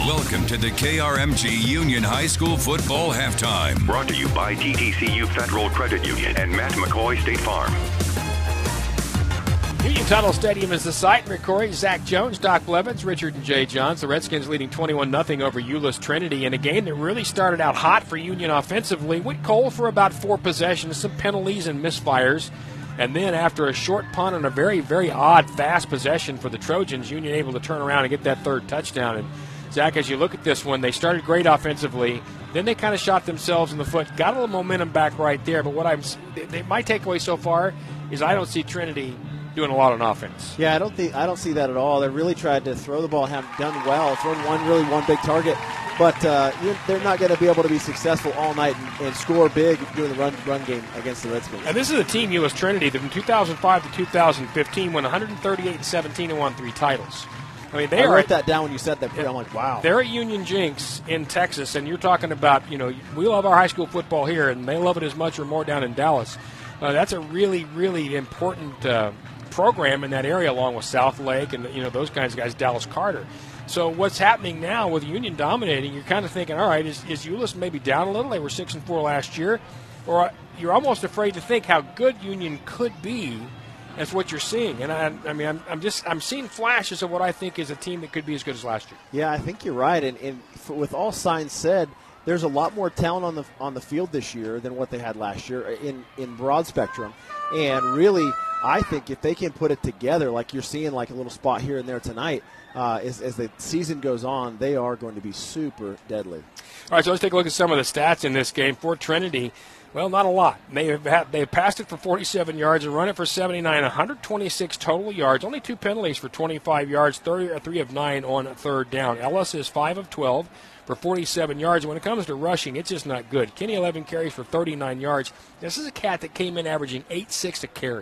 Welcome to the KRMG Union High School Football Halftime. Brought to you by TTCU Federal Credit Union and Matt McCoy State Farm. Union Tunnel Stadium is the site. McCoy, Zach Jones, Doc Blevins, Richard and Jay Johns. The Redskins leading 21-0 over Euless Trinity in a game that really started out hot for Union offensively. Went cold for about 4 possessions, some penalties and misfires. And then after a short punt and a very, very odd fast possession for the Trojans, Union able to turn around and get that third touchdown. And Zach, as you look at this one, they started great offensively. Then they kind of shot themselves in the foot, got a little momentum back right there. But my takeaway so far is I don't see Trinity doing a lot on offense. Yeah, I don't see that at all. They really tried to throw the ball, have done well, thrown one big target, but they're not going to be able to be successful all night and score big doing the run game against the Redskins. And this is a team, Euless Trinity, that from 2005 to 2015 won 138-17 and won 3 titles. I mean, I wrote that down when you said that. Yeah, I'm like, wow. They're at Union Jinx in Texas, and you're talking about, we love our high school football here, and they love it as much or more down in Dallas. That's a really, really important program in that area, along with South Lake and those kinds of guys, Dallas Carter. So what's happening now with Union dominating, you're kind of thinking, all right, is Euless maybe down a little? They were 6-4 last year, or you're almost afraid to think how good Union could be. That's what you're seeing, and I'm seeing flashes of what I think is a team that could be as good as last year. Yeah, I think you're right, and with all signs said, there's a lot more talent on the field this year than what they had last year in broad spectrum, and really, I think if they can put it together, like you're seeing, like a little spot here and there tonight, as the season goes on, they are going to be super deadly. All right, so let's take a look at some of the stats in this game for Trinity. Well, not a lot. They've passed it for 47 yards and run it for 79, 126 total yards, only 2 penalties for 25 yards, 3 of 9 on third down. Ellis is 5 of 12 for 47 yards. When it comes to rushing, it's just not good. Kenny, 11 carries for 39 yards. This is a cat that came in averaging 8.6 a carry.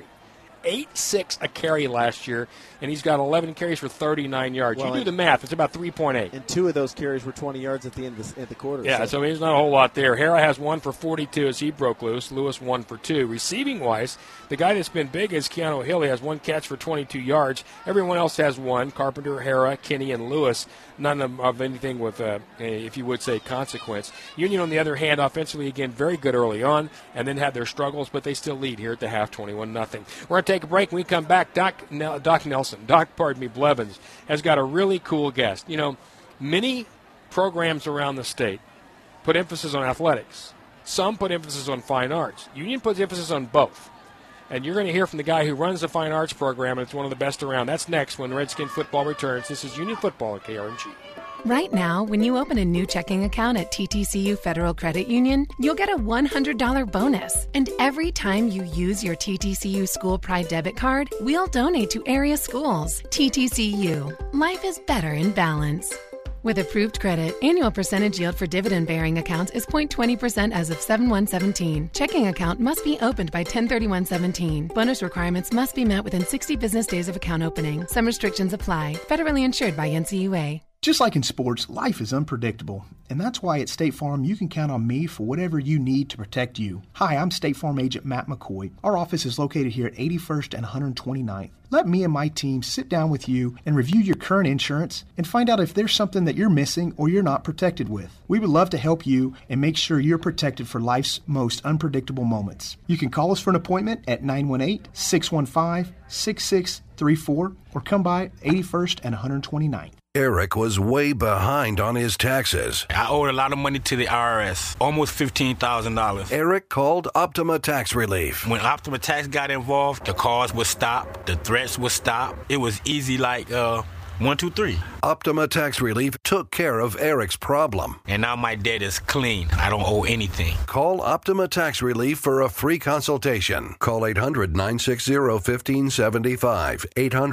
8.6 a carry last year, and he's got 11 carries for 39 yards. Well, you do the math. It's about 3.8. And 2 of those carries were 20 yards at the end of the quarter. Yeah, so there's not a whole lot there. Hara has 1 for 42 as he broke loose. Lewis 1 for 2. Receiving-wise, the guy that's been big is Keanu Hill. He has 1 catch for 22 yards. Everyone else has 1. Carpenter, Hara, Kenny, and Lewis. None of anything with, if you would say, consequence. Union, on the other hand, offensively, again, very good early on, and then had their struggles, but they still lead here at the half, 21-0. We're going to take a break. When we come back, Doc Blevins has got a really cool guest. Many programs around the state put emphasis on athletics. Some put emphasis on fine arts. Union puts emphasis on both. And you're going to hear from the guy who runs the fine arts program, and it's one of the best around. That's next when Redskin football returns. This is Union Football at KRMG. Right now, when you open a new checking account at TTCU Federal Credit Union, you'll get a $100 bonus. And every time you use your TTCU School Pride debit card, we'll donate to area schools. TTCU. Life is better in balance. With approved credit, annual percentage yield for dividend-bearing accounts is 0.20% as of 7/1/17. Checking account must be opened by 10/31/17. Bonus requirements must be met within 60 business days of account opening. Some restrictions apply. Federally insured by NCUA. Just like in sports, life is unpredictable, and that's why at State Farm you can count on me for whatever you need to protect you. Hi, I'm State Farm Agent Matt McCoy. Our office is located here at 81st and 129th. Let me and my team sit down with you and review your current insurance and find out if there's something that you're missing or you're not protected with. We would love to help you and make sure you're protected for life's most unpredictable moments. You can call us for an appointment at 918-615-6634 or come by 81st and 129th. Eric was way behind on his taxes. I owed a lot of money to the IRS, almost $15,000. Eric called Optima Tax Relief. When Optima Tax got involved, the calls would stop, the threats would stop. It was easy like 1, 2, 3. Optima Tax Relief took care of Eric's problem. And now my debt is clean. I don't owe anything. Call Optima Tax Relief for a free consultation. Call 800-960-1575.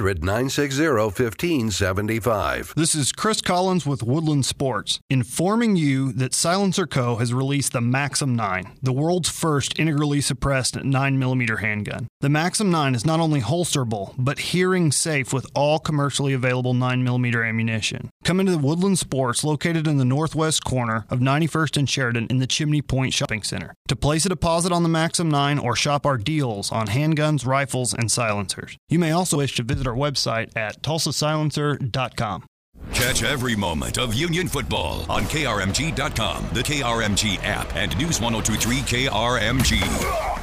800-960-1575. This is Chris Collins with Woodland Sports, informing you that Silencer Co. has released the Maxim 9, the world's first integrally suppressed 9mm handgun. The Maxim 9 is not only holsterable, but hearing safe with all commercially available 9mm ammunition. Come into Woodland Sports, located in the northwest corner of 91st and Sheridan in the Chimney Point Shopping Center. To place a deposit on the Maxim 9 or shop our deals on handguns, rifles, and silencers. You may also wish to visit our website at tulsasilencer.com. Catch every moment of Union football on KRMG.com, the KRMG app, and News 102.3 KRMG.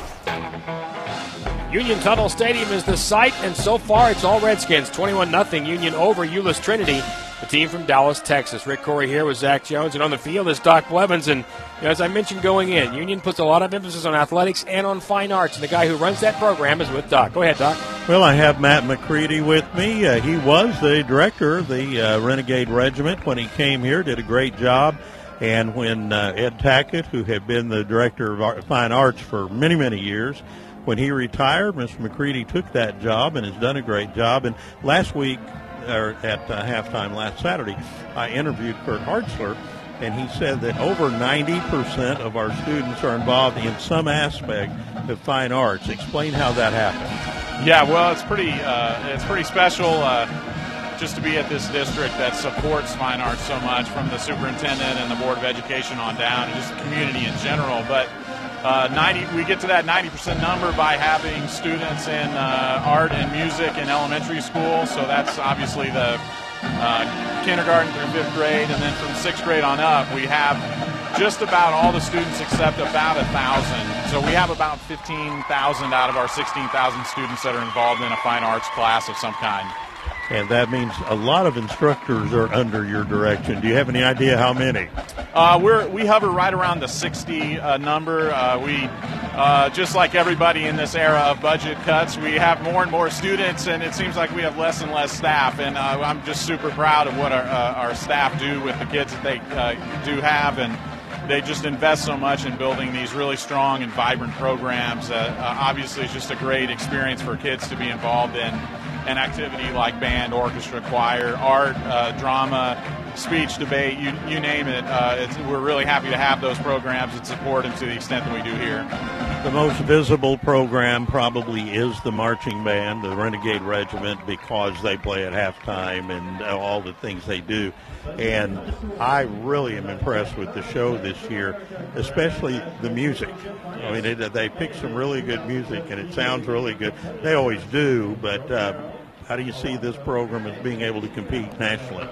Union Tunnel Stadium is the site, and so far it's all Redskins. 21-0 Union over Euless Trinity, the team from Dallas, Texas. Rick Corey here with Zach Jones, and on the field is Doc Blevins. And as I mentioned going in, Union puts a lot of emphasis on athletics and on fine arts, and the guy who runs that program is with Doc. Go ahead, Doc. Well, I have Matt McCready with me. He was the director of the Renegade Regiment when he came here, did a great job. And when Ed Tackett, who had been the director of fine arts for many, many years, when he retired, Mr. McCready took that job and has done a great job. And last week, or at halftime last Saturday, I interviewed Kurt Hartzler, and he said that over 90% of our students are involved in some aspect of fine arts. Explain how that happened. Yeah, well, it's pretty special just to be at this district that supports fine arts so much, from the superintendent and the Board of Education on down, and just the community in general. But we get to that 90% number by having students in art and music in elementary school. So that's obviously the kindergarten through 5th grade, and then from 6th grade on up, we have just about all the students except about 1,000. So we have about 15,000 out of our 16,000 students that are involved in a fine arts class of some kind. And that means a lot of instructors are under your direction. Do you have any idea how many? We hover right around the 60 number. We just like everybody in this era of budget cuts, we have more and more students, and it seems like we have less and less staff. And I'm just super proud of what our staff do with the kids that they do have, and they just invest so much in building these really strong and vibrant programs. Obviously, it's just a great experience for kids to be involved in an activity like band, orchestra, choir, art, drama, speech, debate, you name it. We're really happy to have those programs and support them to the extent that we do here. The most visible program probably is the marching band, the Renegade Regiment, because they play at halftime and all the things they do. And I really am impressed with the show this year, especially the music. I mean, they pick some really good music, and it sounds really good. They always do, but how do you see this program as being able to compete nationally?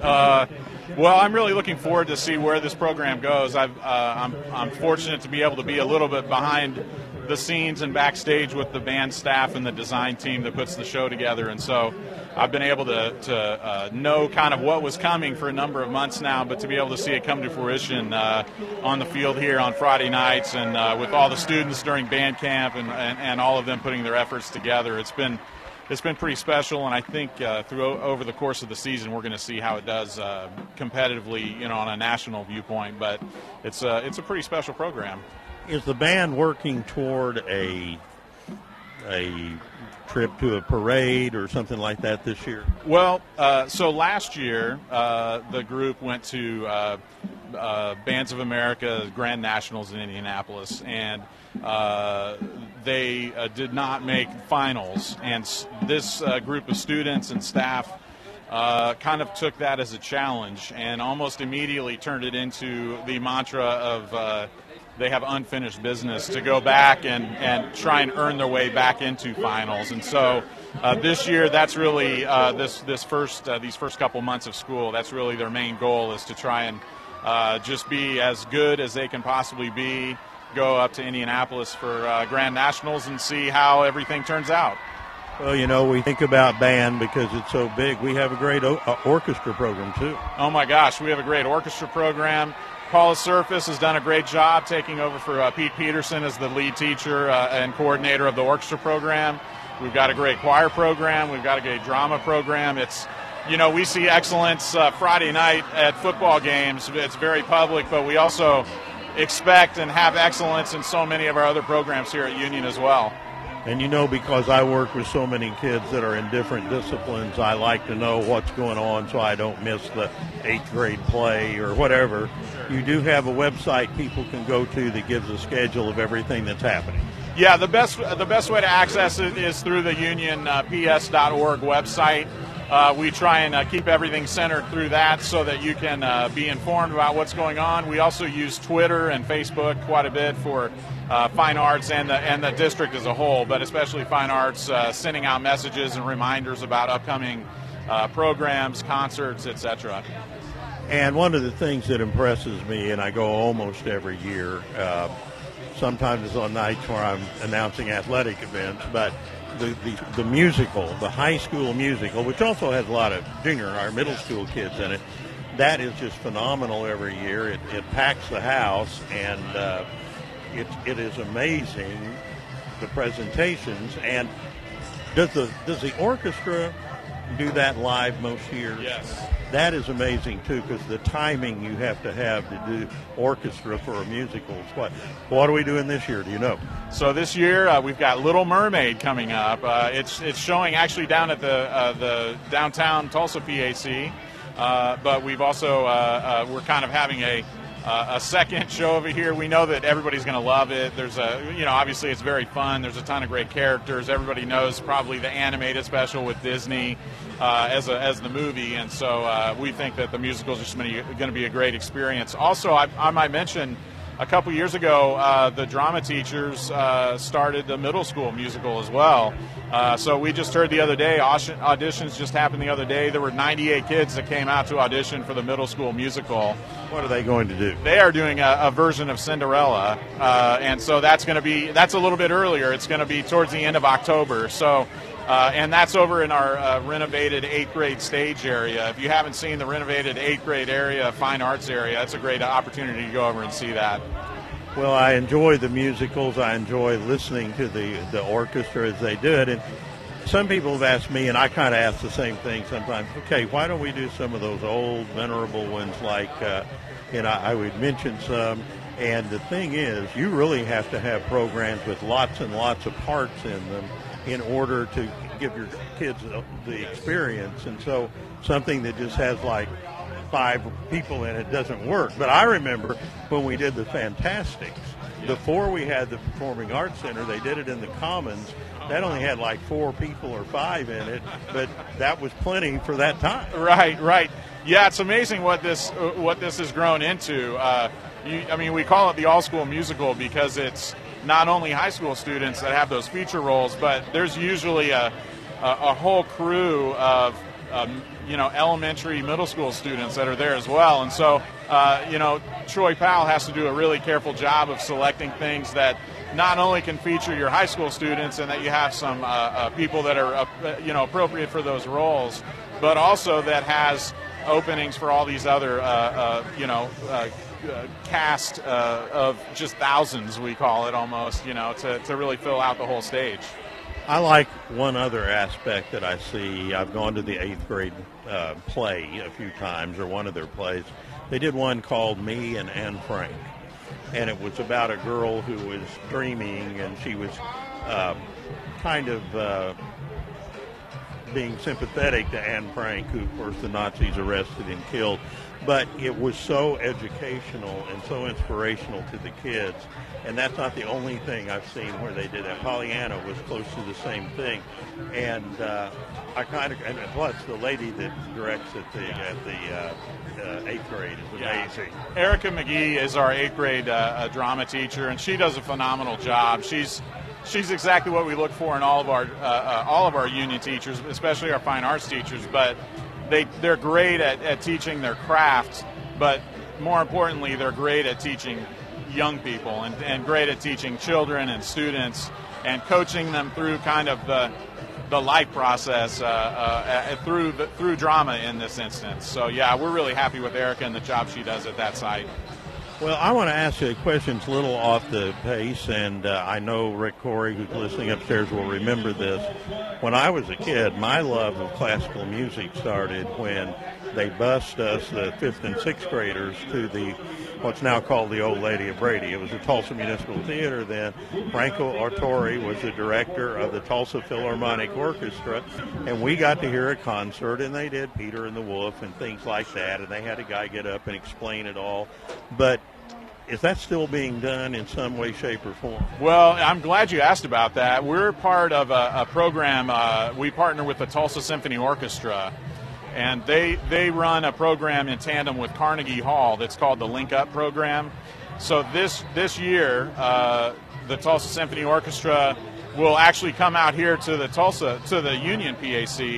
Well, I'm really looking forward to see where this program goes. I'm fortunate to be able to be a little bit behind the scenes and backstage with the band staff and the design team that puts the show together, and so I've been able to know kind of what was coming for a number of months now, but to be able to see it come to fruition on the field here on Friday nights, and with all the students during band camp and all of them putting their efforts together, it's been pretty special. And I think over the course of the season, we're going to see how it does competitively, on a national viewpoint. But it's a pretty special program. Is the band working toward a trip to a parade or something like that this year? Well, so last year the group went to Bands of America Grand Nationals in Indianapolis, and they did not make finals. And this group of students and staff kind of took that as a challenge and almost immediately turned it into the mantra of they have unfinished business to go back and try and earn their way back into finals. And so this year, that's really these first couple months of school, that's really their main goal, is to try and just be as good as they can possibly be, go up to Indianapolis for Grand Nationals and see how everything turns out. Well, we think about band because it's so big. We have a great orchestra program, too. Oh, my gosh, we have a great orchestra program. Paula Surface has done a great job taking over for Pete Peterson as the lead teacher and coordinator of the orchestra program. We've got a great choir program. We've got a great drama program. It's, we see excellence Friday night at football games. It's very public, but we also expect and have excellence in so many of our other programs here at Union as well. And because I work with so many kids that are in different disciplines, I like to know what's going on so I don't miss the 8th grade play or whatever. You do have a website people can go to that gives a schedule of everything that's happening. Yeah, the best way to access it is through the unionps.org website. We try and keep everything centered through that so that you can be informed about what's going on. We also use Twitter and Facebook quite a bit for fine arts and the district as a whole, but especially fine arts, sending out messages and reminders about upcoming programs, concerts, etc. And one of the things that impresses me, and I go almost every year, sometimes it's on nights where I'm announcing athletic events, but the musical, the high school musical, which also has a lot of junior and our middle school kids in it, that is just phenomenal every year. It packs the house, and it is amazing, the presentations. And does the orchestra do that live most years? Yes. That is amazing, too, because the timing you have to do orchestra for a musical. What are we doing this year? Do you know? So this year we've got Little Mermaid coming up. It's showing actually down at the downtown Tulsa PAC, but we've also we're kind of having a second show over here. We know that everybody's going to love it. There's obviously it's very fun. There's a ton of great characters. Everybody knows probably the animated special with Disney as the movie, and so we think that the musical is just going to be a great experience. Also, I might mention, a couple years ago, the drama teachers started the middle school musical as well. So we just heard the other day, auditions just happened the other day. There were 98 kids that came out to audition for the middle school musical. What are they going to do? They are doing a version of Cinderella, and so that's a little bit earlier. It's going to be towards the end of October. So. And that's over in our renovated 8th grade stage area. If you haven't seen the renovated 8th grade area, fine arts area, that's a great opportunity to go over and see that. Well, I enjoy the musicals. I enjoy listening to the orchestra as they do it. And some people have asked me, and I kind of ask the same thing sometimes, okay, why don't we do some of those old, venerable ones like, I would mention some. And the thing is, you really have to have programs with lots and lots of parts in them in order to give your kids the experience. And so something that just has like 5 people in it doesn't work. But I remember when we did the Fantastics, before we had the Performing Arts Center, they did it in the Commons. That only had like 4 people or 5 in it, but that was plenty for that time. Right. Yeah, it's amazing what this has grown into. We call it the all-school musical because it's not only high school students that have those feature roles, but there's usually a whole crew of elementary, middle school students that are there as well. And so, Troy Powell has to do a really careful job of selecting things that not only can feature your high school students and that you have some people that are appropriate for those roles, but also that has openings for all these other cast of just thousands, we call it almost, to really fill out the whole stage. I like one other aspect that I see. I've gone to the 8th grade play a few times, or one of their plays. They did one called Me and Anne Frank, and it was about a girl who was dreaming, and she was being sympathetic to Anne Frank, who, of course, the Nazis arrested and killed. But it was so educational and so inspirational to the kids. And that's not the only thing I've seen where they did that. Pollyanna was close to the same thing. And and plus the lady that directs at the 8th grade is amazing. Yeah. Erica McGee is our 8th grade drama teacher, and she does a phenomenal job. She's exactly what we look for in all of our union teachers, especially our fine arts teachers. But they're great at teaching their craft, but more importantly, they're great at teaching young people and great at teaching children and students and coaching them through kind of the life process through drama in this instance. So, yeah, we're really happy with Erica and the job she does at that site. Well, I want to ask you a question that's a little off the pace, and I know Rick Corey, who's listening upstairs, will remember this. When I was a kid, my love of classical music started when they bused us, the 5th and 6th graders, to what's now called the Old Lady of Brady. It was the Tulsa Municipal Theater then. Franco Artori was the director of the Tulsa Philharmonic Orchestra, and we got to hear a concert, and they did Peter and the Wolf and things like that, and they had a guy get up and explain it all. But is that still being done in some way, shape, or form? Well, I'm glad you asked about that. We're part of a program. We partner with the Tulsa Symphony Orchestra, and they run a program in tandem with Carnegie Hall that's called the Link Up program. So this year, the Tulsa Symphony Orchestra will actually come out here to the Union PAC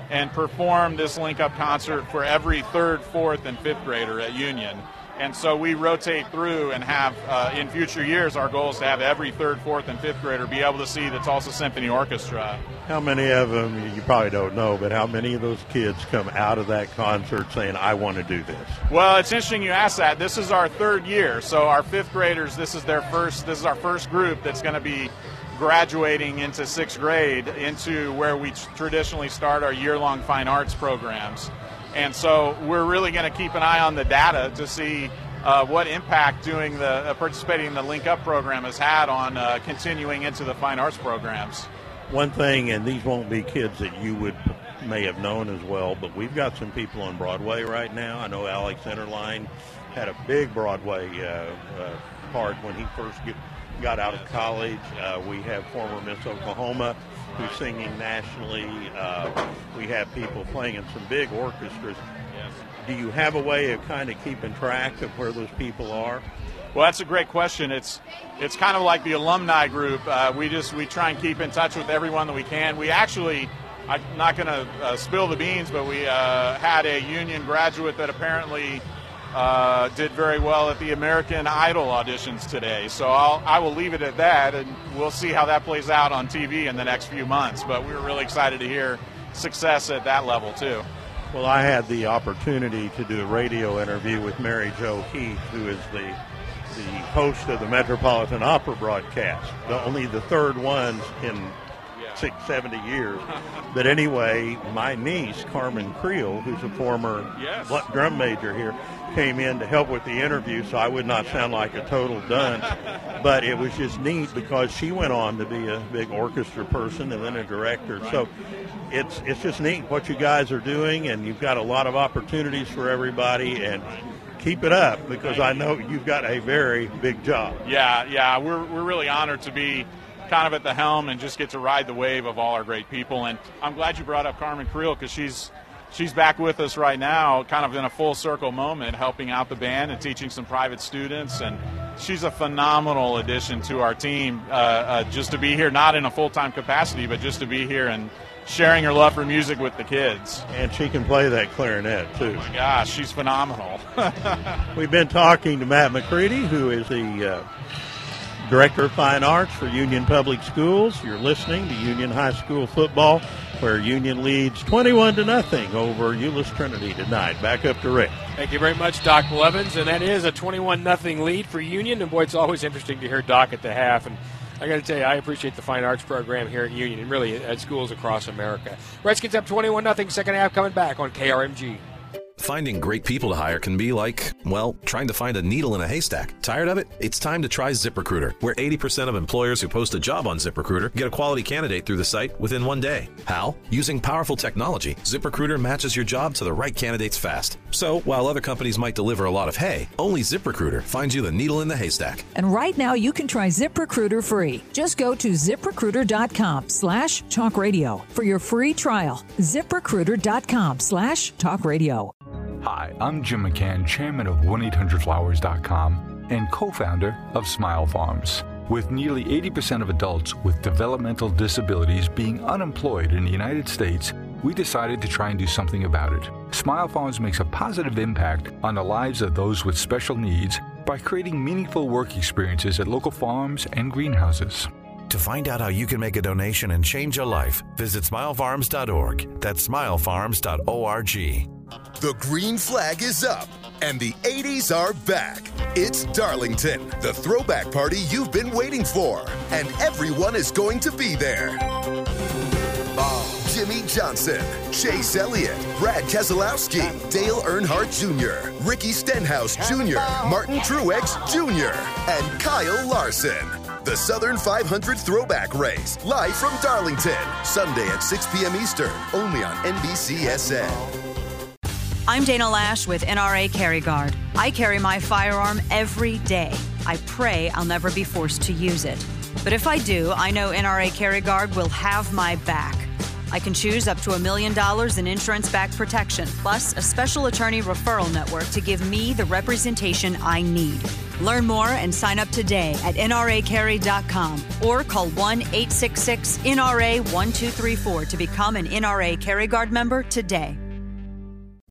and perform this link-up concert for every 3rd, 4th, and 5th grader at Union. And so we rotate through and have, in future years, our goal is to have every 3rd, 4th, and 5th grader be able to see the Tulsa Symphony Orchestra. How many of them, you probably don't know, but how many of those kids come out of that concert saying, I want to do this? Well, it's interesting you ask that. This is our 3rd year, so our 5th graders, this is our first group that's going to be graduating into 6th grade, into where we traditionally start our year-long fine arts programs. And so we're really going to keep an eye on the data to see what impact participating in the Link Up program has had on continuing into the fine arts programs. One thing, and these won't be kids that you may have known as well, but we've got some people on Broadway right now. I know Alex Enterline had a big Broadway part when he first got out of college. We have former Miss Oklahoma who's singing nationally. We have people playing in some big orchestras. Yes. Do you have a way of kind of keeping track of where those people are? Well, that's a great question. It's kind of like the alumni group. We try and keep in touch with everyone that we can. We actually, I'm not going to spill the beans, but we had a Union graduate that apparently did very well at the American Idol auditions today. So I will leave it at that, and we'll see how that plays out on TV in the next few months. But we were really excited to hear success at that level, too. Well, I had the opportunity to do a radio interview with Mary Jo Heath, who is the host of the Metropolitan Opera broadcast, only the 3rd ones in 70 years. But anyway, my niece, Carmen Creel, who's a former drum major here, came in to help with the interview, so I would not sound like a total dunce. But it was just neat because she went on to be a big orchestra person and then a director. So it's just neat what you guys are doing, and you've got a lot of opportunities for everybody, and keep it up because I know you've got a very big job. Yeah, we're really honored to be kind of at the helm and just get to ride the wave of all our great people. And I'm glad you brought up Carmen Creel because she's back with us right now, kind of in a full circle moment, helping out the band and teaching some private students. And she's a phenomenal addition to our team, just to be here, not in a full-time capacity, but just to be here and sharing her love for music with the kids. And she can play that clarinet, too. Oh, my gosh, she's phenomenal. We've been talking to Matt McCready, who is the Director of Fine Arts for Union Public Schools. You're listening to Union High School football, where Union leads 21-0 over Euless Trinity tonight. Back up to Rick. Thank you very much, Doc Blevins. And that is a 21-0 lead for Union. And, boy, it's always interesting to hear Doc at the half. And I got to tell you, I appreciate the fine arts program here at Union and really at schools across America. Redskins up 21-0, second half coming back on KRMG. Finding great people to hire can be like, well, trying to find a needle in a haystack. Tired of it? It's time to try ZipRecruiter, where 80% of employers who post a job on ZipRecruiter get a quality candidate through the site within 1 day. How? Using powerful technology, ZipRecruiter matches your job to the right candidates fast. So, while other companies might deliver a lot of hay, only ZipRecruiter finds you the needle in the haystack. And right now, you can try ZipRecruiter free. Just go to ZipRecruiter.com/talkradio for your free trial. ZipRecruiter.com/talkradio. Hi, I'm Jim McCann, chairman of 1-800-Flowers.com and co-founder of Smile Farms. With nearly 80% of adults with developmental disabilities being unemployed in the United States, we decided to try and do something about it. Smile Farms makes a positive impact on the lives of those with special needs by creating meaningful work experiences at local farms and greenhouses. To find out how you can make a donation and change a life, visit smilefarms.org. That's smilefarms.org. The green flag is up, and the 80s are back. It's Darlington, the throwback party you've been waiting for, and everyone is going to be there. Jimmy Johnson, Chase Elliott, Brad Keselowski, Dale Earnhardt Jr., Ricky Stenhouse Jr., Martin Truex Jr., and Kyle Larson. The Southern 500 Throwback Race, live from Darlington, Sunday at 6 p.m. Eastern, only on NBCSN. I'm Dana Lash with NRA Carry Guard. I carry my firearm every day. I pray I'll never be forced to use it. But if I do, I know NRA Carry Guard will have my back. I can choose up to $1 million in insurance-backed protection, plus a special attorney referral network to give me the representation I need. Learn more and sign up today at nracarry.com or call 1-866-NRA-1234 to become an NRA Carry Guard member today.